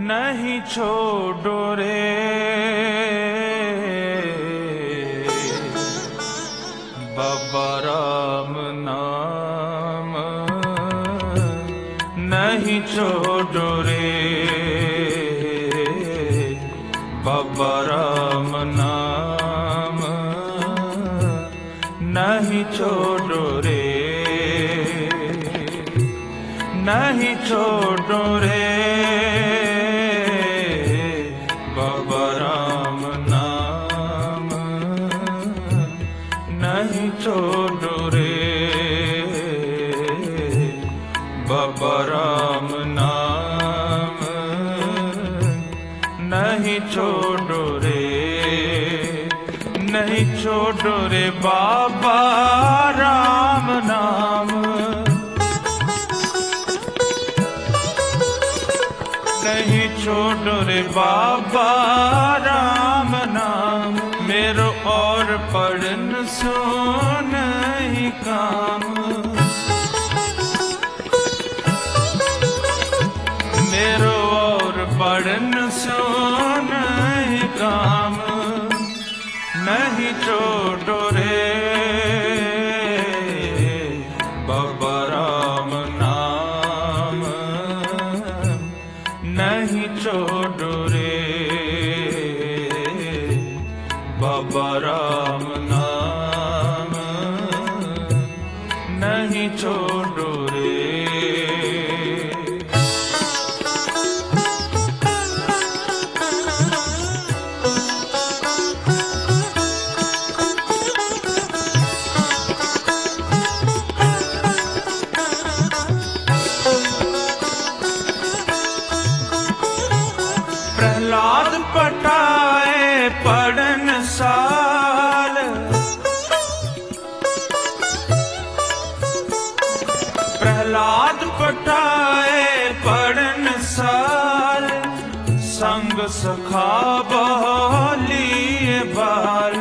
नहीं छोड़ो रे बाबा राम नाम, नहीं छोड़ो रे बाबा राम नाम, नहीं छोड़ो रे, नहीं छोड़ो रे बाबा राम नाम, नहीं छोड़ो रे बाबा राम नाम, नहीं छोड़ो रे, नहीं छोड़ो रे बाबा राम नाम, नहीं छोड़ो रे बाबा राम नाम, मेरो और पढ़न सो नहीं काम, मेरो और पढ़न सो नहीं काम, नहीं छोड़ो रे बाबा राम नाम, नहीं छोड़ो रे बाबा राम नाम, नहीं छोड़ो रे। प्रहलाद पटाए पढ़न साल, प्रहलाद पटाए पढ़न साल, संग सखा बहलिए बाल,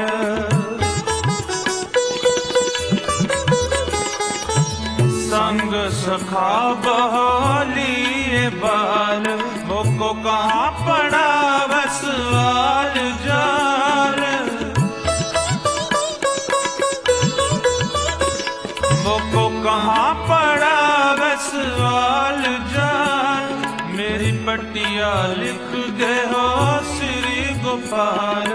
संग सखा बहलिए बाल, मुझको कहाँ पड़ा बसवाल जाल, मुझको कहाँ पड़ा बसवाल जाल, मेरी पटिया लिख दे हो श्री गोपाल,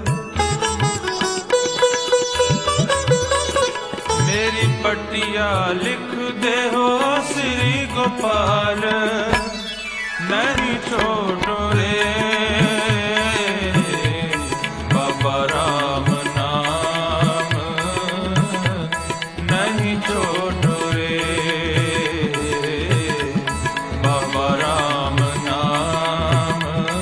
मेरी पटिया लिख दे हो श्री गोपाल, नहीं छोड़ो रे बाबा राम नाम, नहीं छोड़ो रे बाबा राम नाम,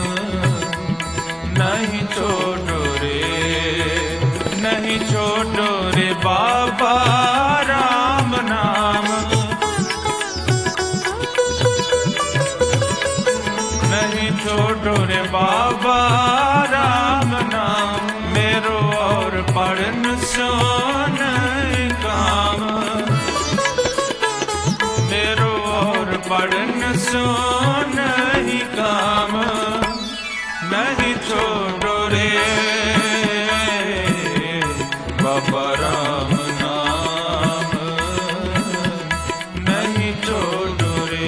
नहीं छोड़ो रे, नहीं छोड़ो रे बाबा राम नाम, नहीं छोड़ो रे बाबा राम नाम, मेरो और पढ़न सो नहीं काम, मेरो और पढ़न सो नहीं काम, नहीं छोड़ो रे बाबा राम नाम, नहीं छोड़ो रे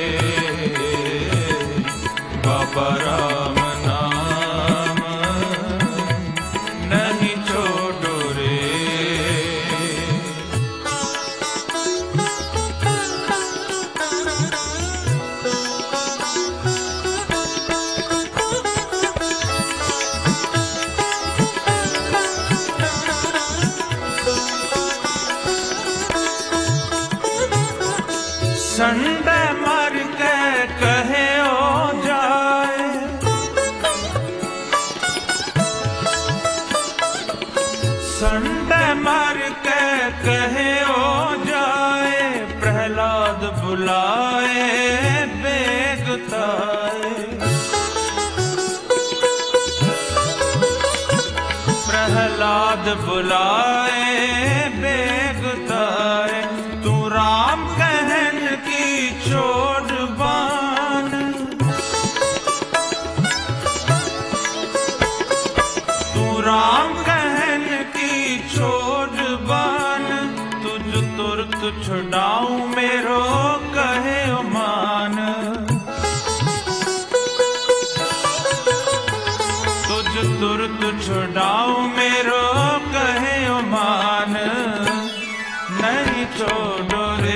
बाबा राम नाम, नहीं छोड़ो रे। संडे मर के कहे ओ जाए, संडे मर के कहे ओ जाए, प्रहलाद बुलाए बेगताए, प्रहलाद बुलाए बेगताए, तू राम कहन की छोड़ बान, छुड़ाऊं मेरो कहे ओ मान, तुझ तुरत छुड़ाऊं मेरो कहे ओ मान, नहीं छोड़ो रे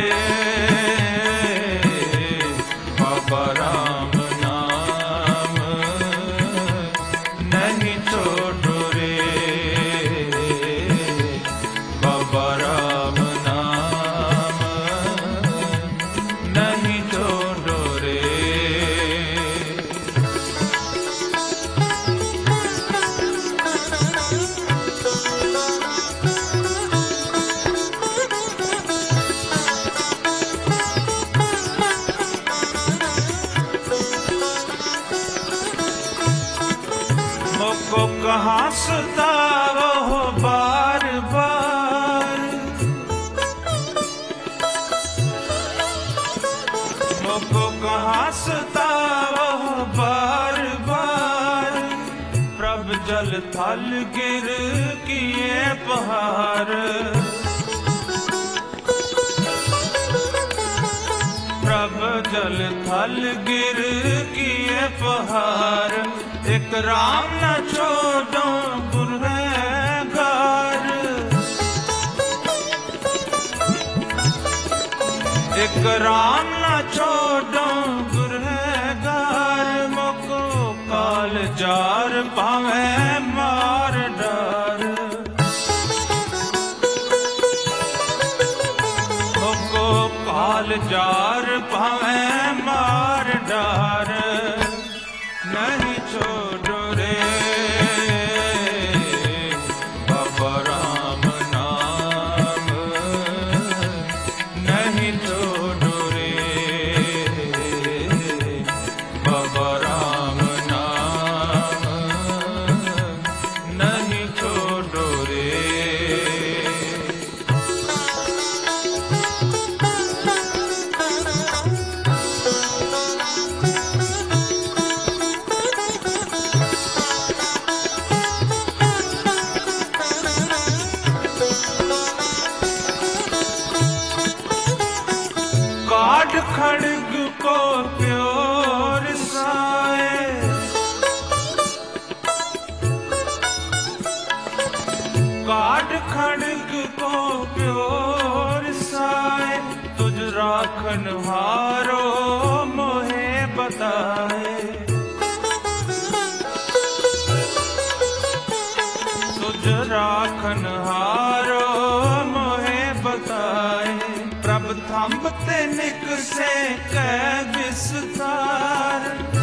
बाबा राम नाम, नहीं छोड़ो रे बाबा राम नाम, नहीं छोड़ो रे। मोको कहाँ सतावो हो बार बार, मोको कहाँ सतावो हो बार बार, प्रभ जल थल गिर किए पहाड़, प्रभ जल थल गिर किए पहाड़, एक राम न छोड़ो गुनहगार, एक राम न छोड़ो गुनहगार, मोको काल जार पावे मार डार, मोको काल जार पावे मार डार, नहीं छोड़ो रे बाबा राम नाम, नहीं छोड़ो रे बाबा राम नाम, नहीं छोड़ो रे। काट खड़ग को प्योर साए, काट खड़ग को प्योर साए, तुझ राखन हारो मोहे बताए, तुझ राखन हारो मोहे बताए, प्रभ थंबते निक से कै विस्तार,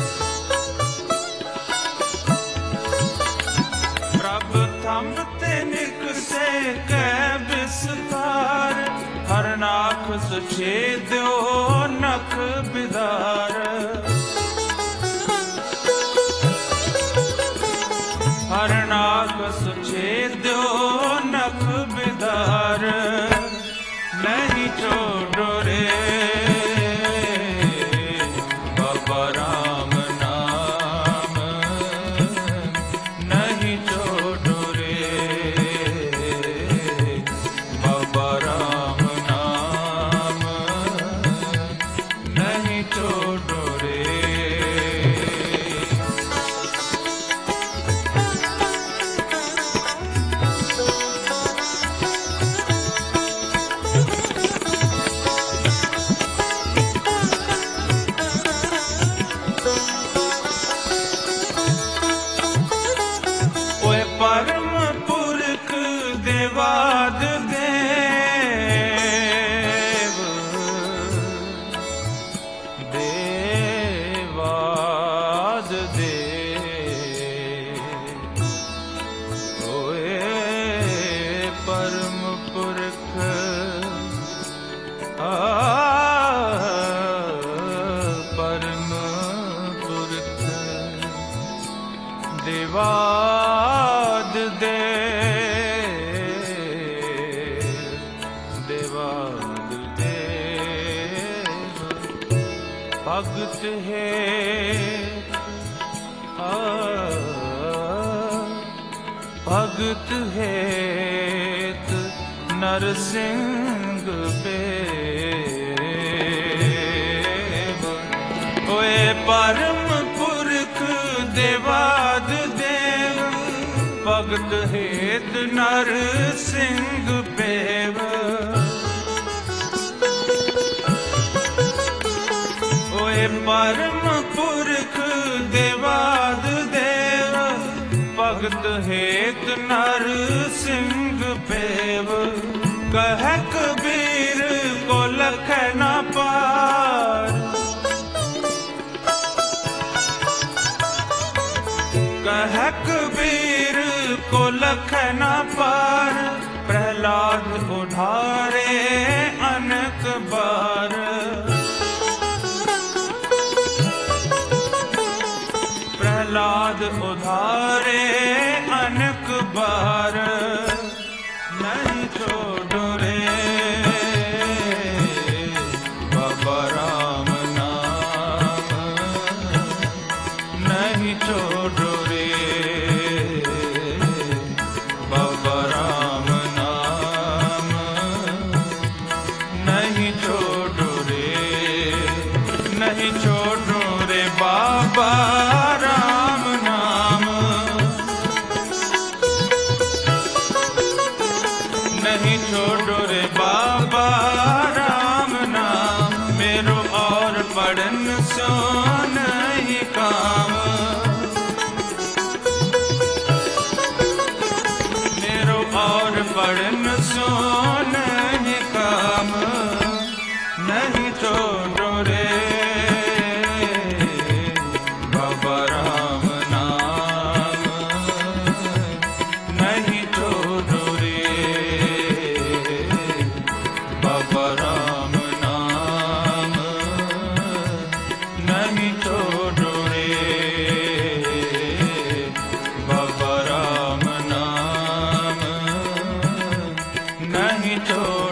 प्रभ थंबते निक से कै विस्तार, हर नाख सुछेद्यो नख बिदार, हर नाख सुछेद्यो नख बिदार, नहीं छोड़ो रे बाबा राम नाम, नहीं छोड़ो रे बाबा राम नाम, नहीं छोड़ो रे। परम पुरख देवाद देव, देवाद देव, ओए परम पुरख परम पुरख देवाद देवाद देव, भगत है भगत हेत नरसिंह सिंह पेव। ओए परम पुरख देवाद देव, भगत हेत नर सिंह पेव। ओए परम पुरख देवाद देव, भगत हेत नर सिंह पेव। कह कबीर को लख न पार, कह कबीर को लख न पार। प्रहलाद उधारे अनेक बार, प्रहलाद उधारे अनेक बार। नहीं छोड़ो रे बाबा राम नाम, नहीं छोड़ो रे बाबा राम नाम, नहीं छोड़ो रे, नहीं छोड़ो रे बाबा राम नाम, नहीं छोड़ो रे बाबा राम नाम। मेरो और पढ़न सो नहीं काम, मेरो और पढ़न सो नहीं काम। नहीं छोड़ो रे बाबा राम नाम, नहीं छोड़ो रे बाबा राम नाम, नहीं छोड़ो रे बाबा राम नाम, नहीं छोड़ो।